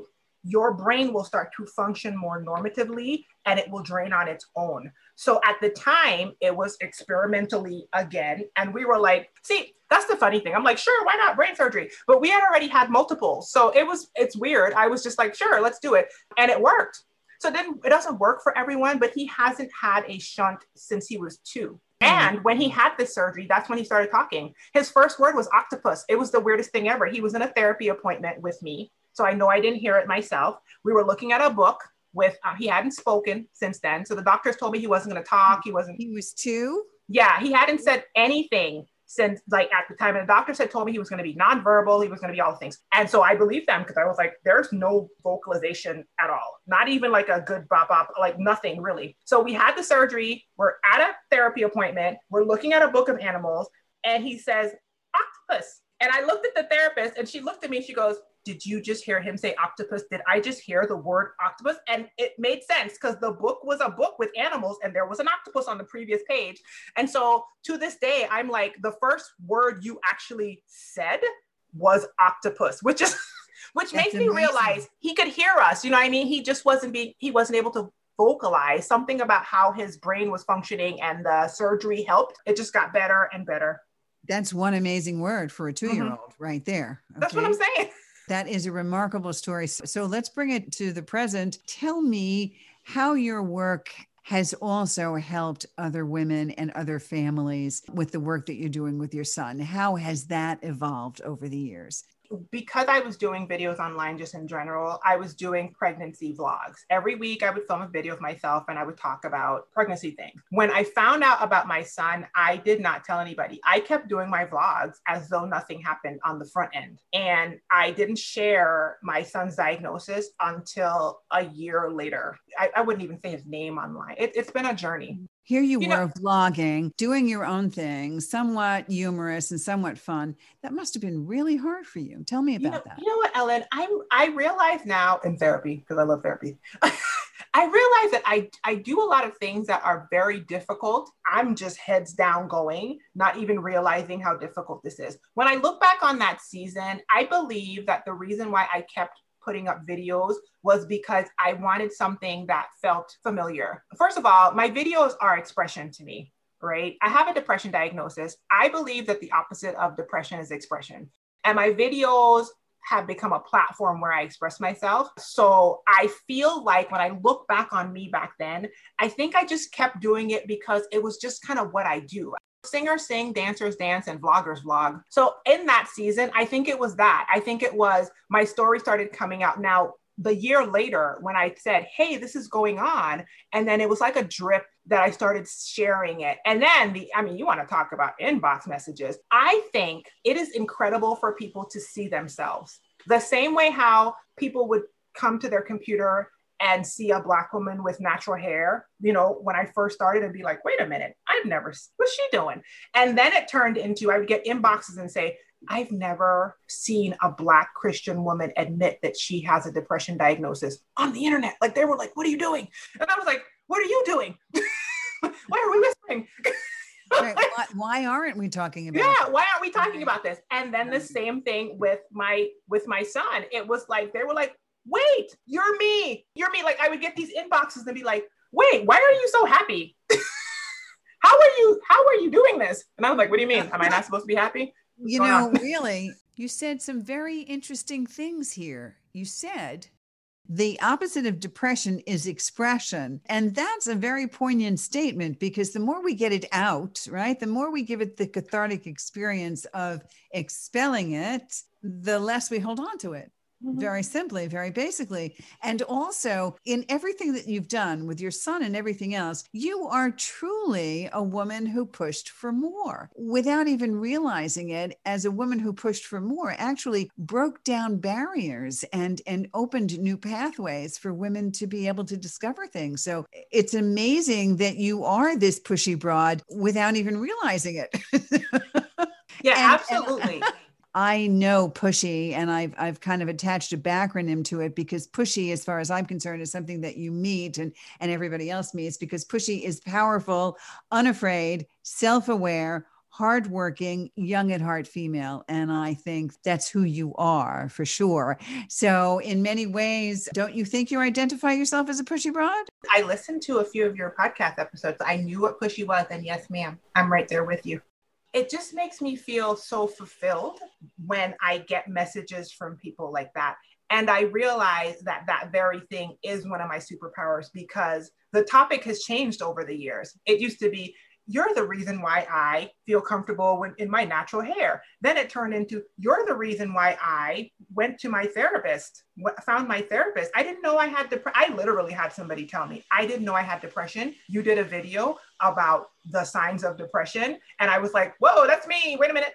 your brain will start to function more normatively and it will drain on its own. So at the time, it was experimentally again. And we were like, see, that's the funny thing. I'm like, sure, why not brain surgery? But we had already had multiple. So it's weird. I was just like, sure, let's do it. And it worked. So then it doesn't work for everyone, but he hasn't had a shunt since he was 2. And when he had this surgery, that's when he started talking. His first word was octopus. It was the weirdest thing ever. He was in a therapy appointment with me. So I know I didn't hear it myself. We were looking at a book with, he hadn't spoken since then. So the doctors told me he wasn't going to talk. He was 2? Yeah, he hadn't said anything since like at the time. And the doctors had told me he was going to be nonverbal. He was going to be all the things. And so I believed them because I was like, there's no vocalization at all. Not even like a good bop, like nothing really. So we had the surgery. We're at a therapy appointment. We're looking at a book of animals. And he says, octopus. And I looked at the therapist and she looked at me. She goes, did you just hear him say octopus? Did I just hear the word octopus? And it made sense because the book was a book with animals and there was an octopus on the previous page. And so to this day, I'm like, the first word you actually said was octopus, which makes me realize he could hear us. You know what I mean? He just wasn't able to vocalize something about how his brain was functioning, and the surgery helped. It just got better and better. That's one amazing word for a 2-year-old right there. Okay? That's what I'm saying. That is a remarkable story. So let's bring it to the present. Tell me how your work has also helped other women and other families with the work that you're doing with your son. How has that evolved over the years? Because I was doing videos online just in general, I was doing pregnancy vlogs. Every week I would film a video of myself and I would talk about pregnancy things. When I found out about my son, I did not tell anybody. I kept doing my vlogs as though nothing happened on the front end. And I didn't share my son's diagnosis until a year later. I wouldn't even say his name online. It's been a journey. Here you were vlogging, doing your own thing, somewhat humorous and somewhat fun. That must have been really hard for you. Tell me about that. You know what, Ellen? I realize now in therapy, because I love therapy, I realize that I do a lot of things that are very difficult. I'm just heads down going, not even realizing how difficult this is. When I look back on that season, I believe that the reason why I kept putting up videos was because I wanted something that felt familiar. First of all, my videos are expression to me, right? I have a depression diagnosis. I believe that the opposite of depression is expression. And my videos have become a platform where I express myself. So I feel like when I look back on me back then, I think I just kept doing it because it was just kind of what I do. Singers sing, dancers dance, and vloggers vlog. So in that season, I think it was that. I think it was my story started coming out. Now, the year later, when I said, hey, this is going on, and then it was like a drip that I started sharing it. And then you want to talk about inbox messages. I think it is incredible for people to see themselves. The same way how people would come to their computer and see a Black woman with natural hair, when I first started and be like, wait a minute, what's she doing? And then it turned into, I would get inboxes and say, I've never seen a Black Christian woman admit that she has a depression diagnosis on the internet. Like they were like, what are you doing? And I was like, what are you doing? Why are we whispering? Right. Why aren't we talking about it? Why aren't we talking about this? And then the same thing with my son. It was like, they were like, wait, you're me. Like I would get these inboxes and be like, wait, why are you so happy? How are you doing this? And I was like, what do you mean? Am I not supposed to be happy? Really, you said some very interesting things here. You said the opposite of depression is expression. And that's a very poignant statement because the more we get it out, right, the more we give it the cathartic experience of expelling it, the less we hold on to it. Mm-hmm. Very simply, very basically. And also in everything that you've done with your son and everything else, you are truly a woman who pushed for more without even realizing it. As a woman who pushed for more, actually broke down barriers and opened new pathways for women to be able to discover things. So it's amazing that you are this pushy broad without even realizing it. Yeah, absolutely. I know pushy, and I've kind of attached a backronym to it because pushy, as far as I'm concerned, is something that you meet and everybody else meets, because pushy is powerful, unafraid, self-aware, hardworking, young at heart female. And I think that's who you are for sure. So in many ways, don't you think you identify yourself as a pushy broad? I listened to a few of your podcast episodes. I knew what pushy was. And yes, ma'am, I'm right there with you. It just makes me feel so fulfilled when I get messages from people like that. And I realize that that very thing is one of my superpowers, because the topic has changed over the years. It used to be, you're the reason why I feel comfortable in my natural hair. Then it turned into, you're the reason why I went to my therapist, found my therapist. I didn't know I had I literally had somebody tell me, I didn't know I had depression. You did a video about the signs of depression. And I was like, whoa, that's me. Wait a minute.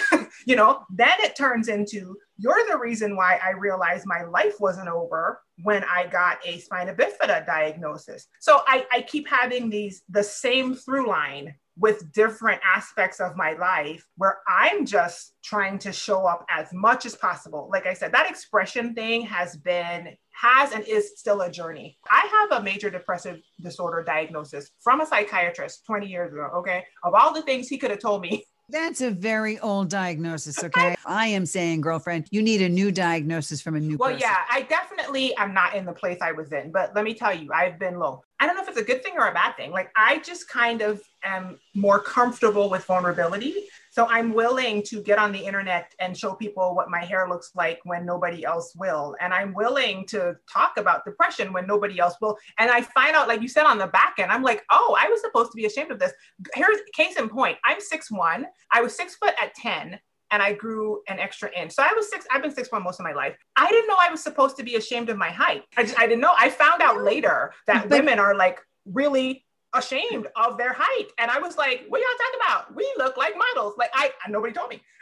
Then it turns into, you're the reason why I realized my life wasn't over when I got a spina bifida diagnosis. So I keep having the same through line with different aspects of my life where I'm just trying to show up as much as possible. Like I said, that expression thing has and is still a journey. I have a major depressive disorder diagnosis from a psychiatrist 20 years ago, okay? Of all the things he could have told me. That's a very old diagnosis, okay? I am saying, girlfriend, you need a new diagnosis from a new person. Well, yeah, I definitely am not in the place I was in, but let me tell you, I've been low. I don't know if it's a good thing or a bad thing. Like, I just kind of am more comfortable with vulnerability. So I'm willing to get on the internet and show people what my hair looks like when nobody else will. And I'm willing to talk about depression when nobody else will. And I find out, like you said, on the back end, I'm like, oh, I was supposed to be ashamed of this. Here's case in point. I'm 6'1". I was 6 foot at 10. And I grew an extra inch. So I've been 6'1" most of my life. I didn't know I was supposed to be ashamed of my height. I didn't know. I found out later that women are like really ashamed of their height. And I was like, what y'all talking about? We look like models. Like nobody told me.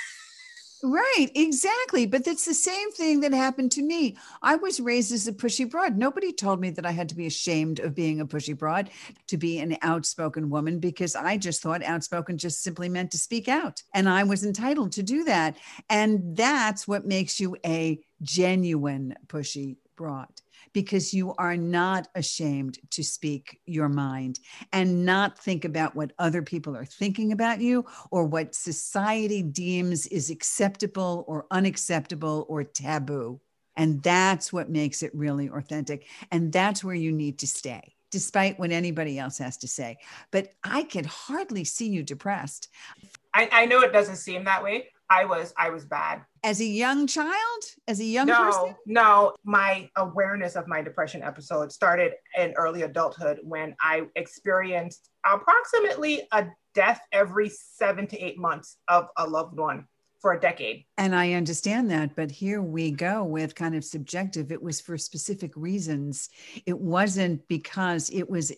Right, exactly. But that's the same thing that happened to me. I was raised as a pushy broad. Nobody told me that I had to be ashamed of being a pushy broad, to be an outspoken woman, because I just thought outspoken just simply meant to speak out. And I was entitled to do that. And that's what makes you a genuine pushy broad, because you are not ashamed to speak your mind and not think about what other people are thinking about you or what society deems is acceptable or unacceptable or taboo. And that's what makes it really authentic. And that's where you need to stay, despite what anybody else has to say. But I can hardly see you depressed. I know it doesn't seem that way. I was bad. As a young child? As a young person? No. My awareness of my depression episode started in early adulthood when I experienced approximately a death every 7 to 8 months of a loved one for a decade. And I understand that, but here we go with kind of subjective. It was for specific reasons. It wasn't because it was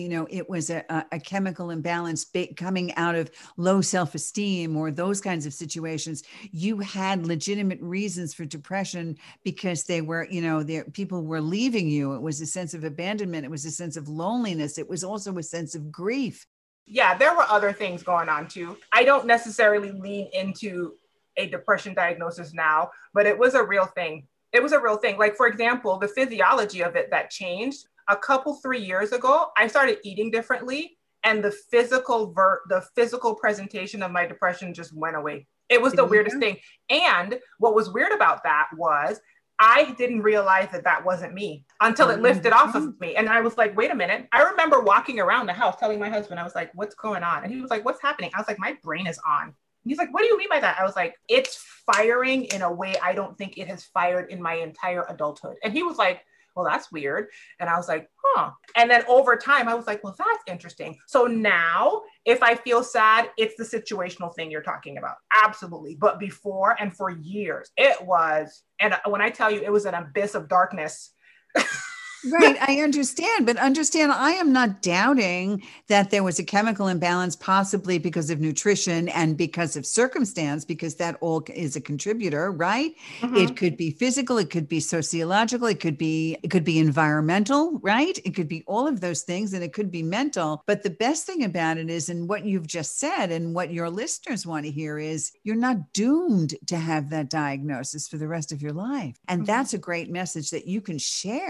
a chemical imbalance coming out of low self-esteem or those kinds of situations. You had legitimate reasons for depression because people were leaving you. It was a sense of abandonment. It was a sense of loneliness. It was also a sense of grief. Yeah, there were other things going on too. I don't necessarily lean into a depression diagnosis now, but it was a real thing. It was a real thing. Like, for example, the physiology of it that changed a 3 years ago, I started eating differently, and the physical presentation of my depression just went away. It was the weirdest thing. And what was weird about that was I didn't realize that wasn't me until it lifted off of me. And I was like, wait a minute. I remember walking around the house telling my husband, I was like, what's going on? And he was like, what's happening? I was like, my brain is on. He's like, what do you mean by that? I was like, it's firing in a way I don't think it has fired in my entire adulthood. And he was like, well, that's weird. And I was like, huh. And then over time, I was like, well, that's interesting. So now if I feel sad, it's the situational thing you're talking about. Absolutely. But before and for years, it was, and when I tell you it was an abyss of darkness. Right. I understand, but I am not doubting that there was a chemical imbalance, possibly because of nutrition and because of circumstance, because that all is a contributor, right? Mm-hmm. It could be physical, it could be sociological, it could be environmental, right? It could be all of those things, and it could be mental. But the best thing about it is, and what you've just said and what your listeners want to hear is, you're not doomed to have that diagnosis for the rest of your life. And that's a great message that you can share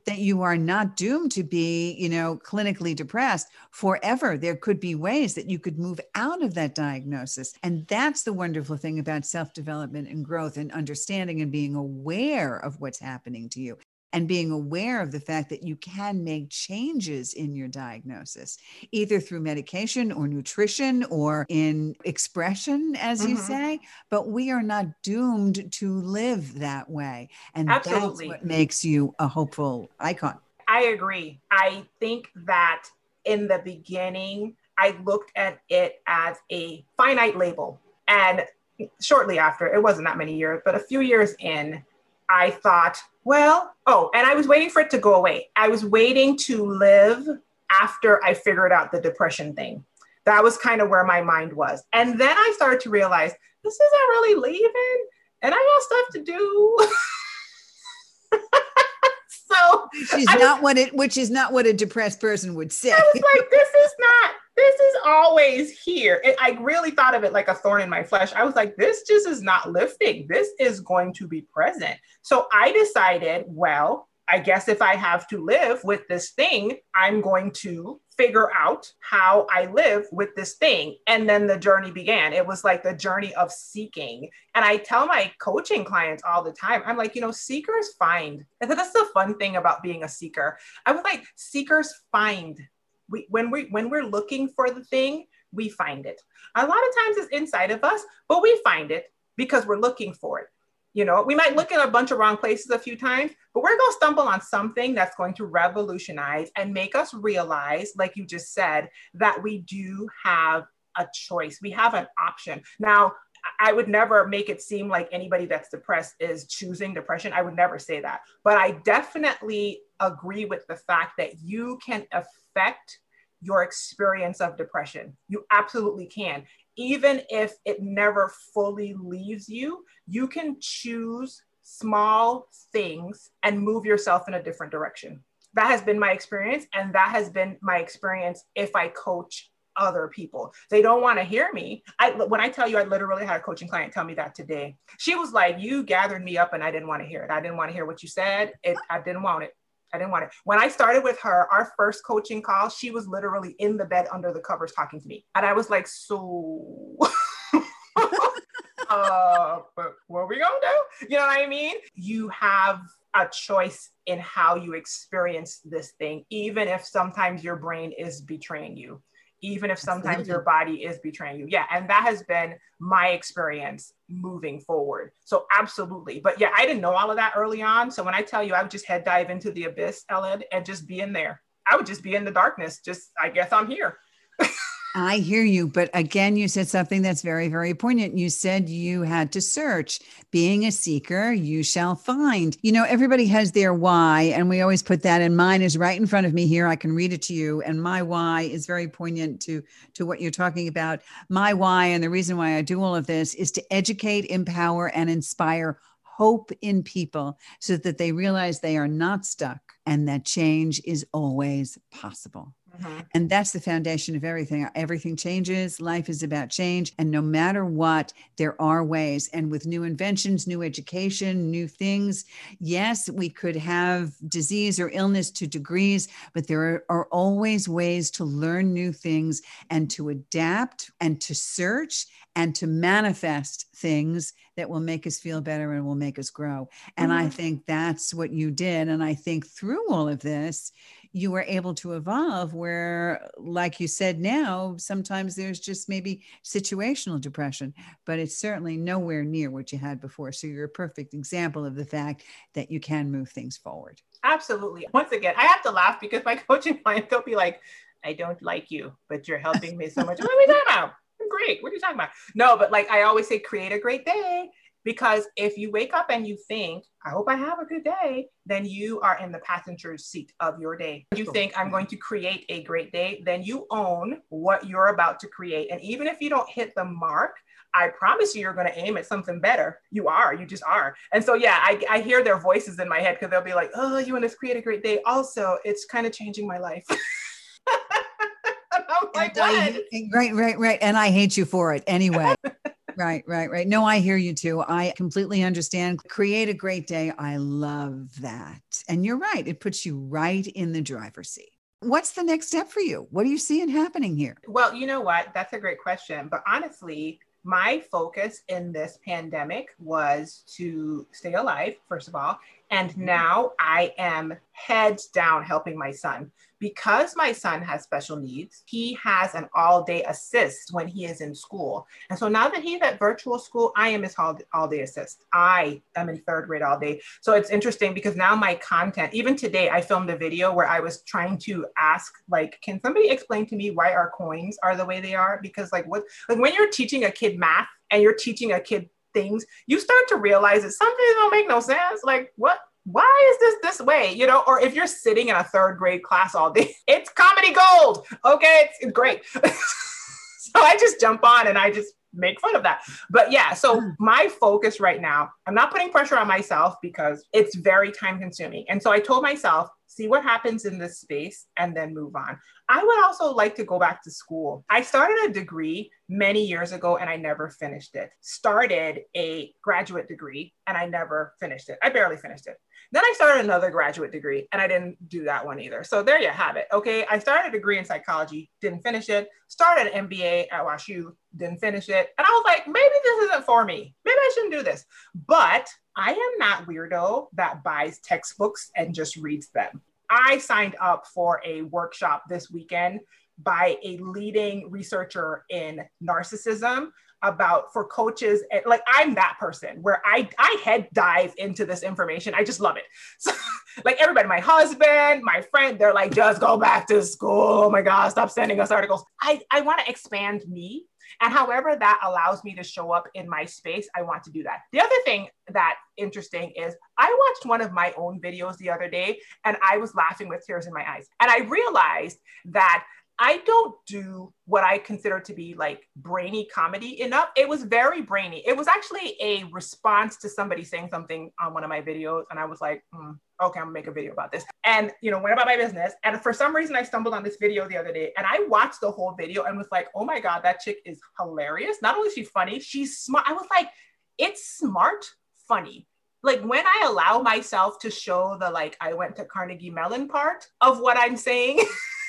that you are not doomed to be, clinically depressed forever. There could be ways that you could move out of that diagnosis. And that's the wonderful thing about self-development and growth and understanding and being aware of what's happening to you. And being aware of the fact that you can make changes in your diagnosis, either through medication or nutrition or in expression, as you say, but we are not doomed to live that way. And Absolutely. That's what makes you a hopeful icon. I agree. I think that in the beginning, I looked at it as a finite label. And shortly after, it wasn't that many years, but a few years in, I thought, and I was waiting for it to go away. I was waiting to live after I figured out the depression thing. That was kind of where my mind was. And then I started to realize this isn't really leaving and I got stuff to do. Which is not what a depressed person would say. I was like, this is always here. And I really thought of it like a thorn in my flesh. I was like, this just is not lifting. This is going to be present. So I decided, well, I guess if I have to live with this thing, I'm going to figure out how I live with this thing. And then the journey began. It was like the journey of seeking. And I tell my coaching clients all the time, I'm like, seekers find. And that's the fun thing about being a seeker. I was like, seekers find. When we're looking for the thing, we find it. A lot of times it's inside of us, but we find it because we're looking for it. We might look in a bunch of wrong places a few times, but we're going to stumble on something that's going to revolutionize and make us realize, like you just said, that we do have a choice. We have an option. Now, I would never make it seem like anybody that's depressed is choosing depression. I would never say that. But I definitely agree with the fact that you can affect your experience of depression. You absolutely can. Even if it never fully leaves you, you can choose small things and move yourself in a different direction. That has been my experience. And that has been my experience if I coach other people. They don't want to hear me. When I tell you, I literally had a coaching client tell me that today. She was like, you gathered me up and I didn't want to hear it. I didn't want to hear what you said. I didn't want it. I didn't want it. When I started with her, our first coaching call, she was literally in the bed under the covers talking to me. And I was like, so, but what are we going to do? You know what I mean? You have a choice in how you experience this thing, even if sometimes your brain is betraying you. Even if sometimes your body is betraying you. Yeah. And that has been my experience moving forward. So absolutely. But yeah, I didn't know all of that early on. So when I tell you, I would just head dive into the abyss, Ellen, and just be in there. I would just be in the darkness. I guess I'm here. I hear you. But again, you said something that's very, very poignant. You said you had to search. Being a seeker, you shall find. Everybody has their why. And we always put that in. Mine is right in front of me here. I can read it to you. And my why is very poignant to what you're talking about. My why, and the reason why I do all of this, is to educate, empower, and inspire hope in people so that they realize they are not stuck and that change is always possible. Mm-hmm. And that's the foundation of everything. Everything changes. Life is about change. And no matter what, there are ways. And with new inventions, new education, new things, yes, we could have disease or illness to degrees, but there are always ways to learn new things and to adapt and to search and to manifest things that will make us feel better and will make us grow. And I think that's what you did. And I think through all of this, you were able to evolve where, like you said now, sometimes there's just maybe situational depression, but it's certainly nowhere near what you had before. So you're a perfect example of the fact that you can move things forward. Absolutely. Once again, I have to laugh because my coaching clients, they'll be like, I don't like you, but you're helping me so much. What are we talking about? I'm great. What are you talking about? No, but like I always say, create a great day. Because if you wake up and you think, I hope I have a good day, then you are in the passenger seat of your day. If you think I'm going to create a great day, then you own what you're about to create. And even if you don't hit the mark, I promise you're going to aim at something better. You just are. And so, yeah, I hear their voices in my head because they'll be like, oh, you want to create a great day. Also, it's kind of changing my life. I'm like, right. And I hate you for it anyway. Right. No, I hear you too. I completely understand. Create a great day. I love that. And you're right. It puts you right in the driver's seat. What's the next step for you? What are you seeing happening here? Well, you know what? That's a great question. But honestly, my focus in this pandemic was to stay alive, first of all. And now I am heads down helping my son. Because my son has special needs, he has an all-day assist when he is in school. And so now that he's at virtual school, I am his all-day assist. I am in third grade all day. So it's interesting because now my content, even today, I filmed a video where I was trying to ask, like, can somebody explain to me why our coins are the way they are? Because like when you're teaching a kid math and you're teaching a kid things, you start to realize that some things don't make no sense. Like, what? Why is this way? You know, or if you're sitting in a third grade class all day, it's comedy gold. Okay, it's great. So I just jump on and I just make fun of that. But yeah, so my focus right now, I'm not putting pressure on myself because it's very time consuming. And so I told myself, see what happens in this space and then move on. I would also like to go back to school. I started a degree many years ago and I never finished it. Started a graduate degree and I never finished it. I barely finished it. Then I started another graduate degree and I didn't do that one either. So there you have it. Okay. I started a degree in psychology, didn't finish it. Started an MBA at WashU, didn't finish it. And I was like, maybe this isn't for me. Maybe I shouldn't do this. But I am not weirdo that buys textbooks and just reads them. I signed up for a workshop this weekend by a leading researcher in narcissism for coaches. Like, I'm that person where I head dive into this information. I just love it. So like everybody, my husband, my friend, they're like, just go back to school. Oh my God, stop sending us articles. I want to expand me. And however that allows me to show up in my space, I want to do that. The other thing that's interesting is I watched one of my own videos the other day and I was laughing with tears in my eyes. And I realized that I don't do what I consider to be like brainy comedy enough. It was very brainy. It was actually a response to somebody saying something on one of my videos. And I was like, okay, I'm gonna make a video about this. And, went about my business. And for some reason, I stumbled on this video the other day and I watched the whole video and was like, oh my God, that chick is hilarious. Not only is she funny, she's smart. I was like, it's smart, funny. Like when I allow myself to show the, like, I went to Carnegie Mellon part of what I'm saying.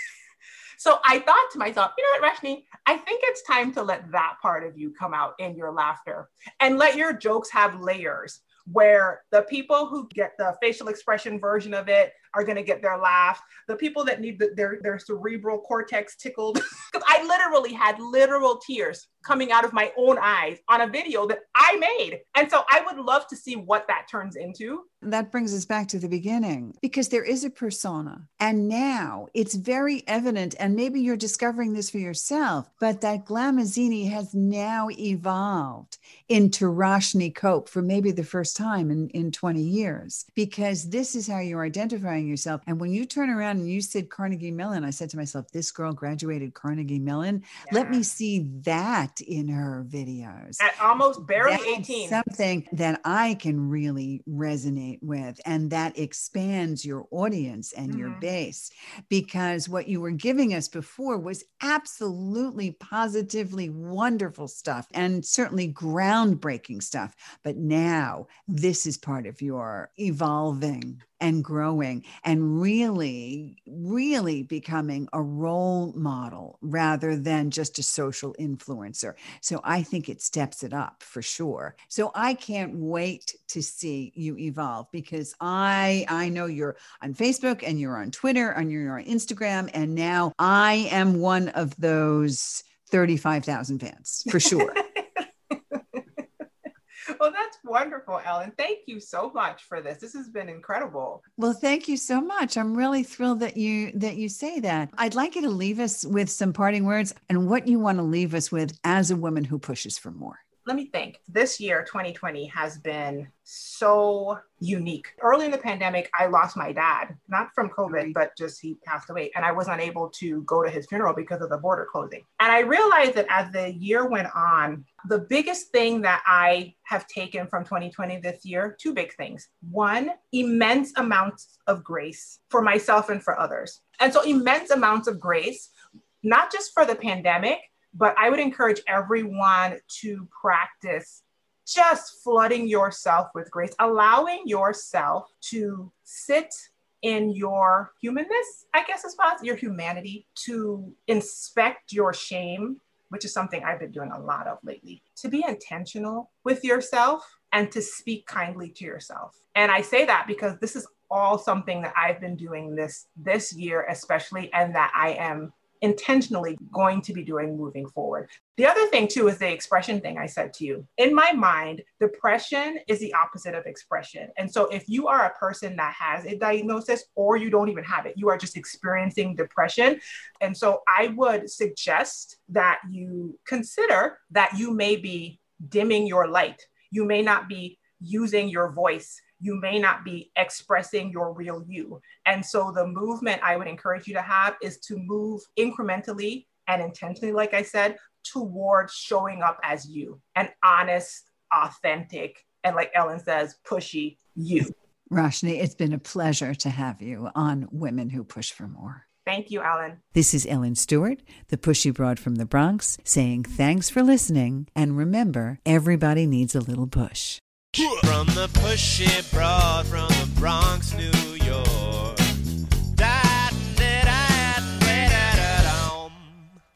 So I thought to myself, you know what, Rashni, I think it's time to let that part of you come out in your laughter and let your jokes have layers where the people who get the facial expression version of it are going to get their laugh. The people that need their cerebral cortex tickled, because I literally had literal tears coming out of my own eyes on a video that I made. And so I would love to see what that turns into. That brings us back to the beginning, because there is a persona. And now it's very evident, and maybe you're discovering this for yourself, but that Glamazzini has now evolved into Rashni Cope for maybe the first time in 20 years, because this is how you're identifying yourself. And when you turn around and you said Carnegie Mellon, I said to myself, this girl graduated Carnegie Mellon. Yeah. Let me see that in her videos. At almost barely That's 18. Something that I can really resonate with, and that expands your audience and your base, because what you were giving us before was absolutely positively wonderful stuff and certainly groundbreaking stuff. But now this is part of your evolving and growing and really, really becoming a role model rather than just a social influencer. So I think it steps it up for sure. So I can't wait to see you evolve, because I know you're on Facebook and you're on Twitter and you're on Instagram. And now I am one of those 35,000 fans for sure. Well, that's wonderful, Ellen. Thank you so much for this. This has been incredible. Well, thank you so much. I'm really thrilled that you say that. I'd like you to leave us with some parting words and what you want to leave us with as a woman who pushes for more. Let me think. This year, 2020, has been so unique. Early in the pandemic, I lost my dad, not from COVID, but just he passed away. And I was unable to go to his funeral because of the border closing. And I realized that as the year went on, the biggest thing that I have taken from 2020 this year, two big things. One, immense amounts of grace for myself and for others. And so immense amounts of grace, not just for the pandemic, But I would encourage everyone to practice just flooding yourself with grace, allowing yourself to sit in your humanness, I guess is possible, your humanity, to inspect your shame, which is something I've been doing a lot of lately, to be intentional with yourself and to speak kindly to yourself. And I say that because this is all something that I've been doing this year, especially, and that I am intentionally going to be doing moving forward. The other thing too is the expression thing I said to you. In my mind, depression is the opposite of expression. And so if you are a person that has a diagnosis or you don't even have it, you are just experiencing depression. And so I would suggest that you consider that you may be dimming your light. You may not be using your voice. You may not be expressing your real you. And so the movement I would encourage you to have is to move incrementally and intentionally, like I said, towards showing up as you, an honest, authentic, and like Ellen says, pushy you. Roshni, it's been a pleasure to have you on Women Who Push for More. Thank you, Ellen. This is Ellen Stewart, the pushy broad from the Bronx, saying thanks for listening. And remember, everybody needs a little push. From the pushy broad from the Bronx, New York.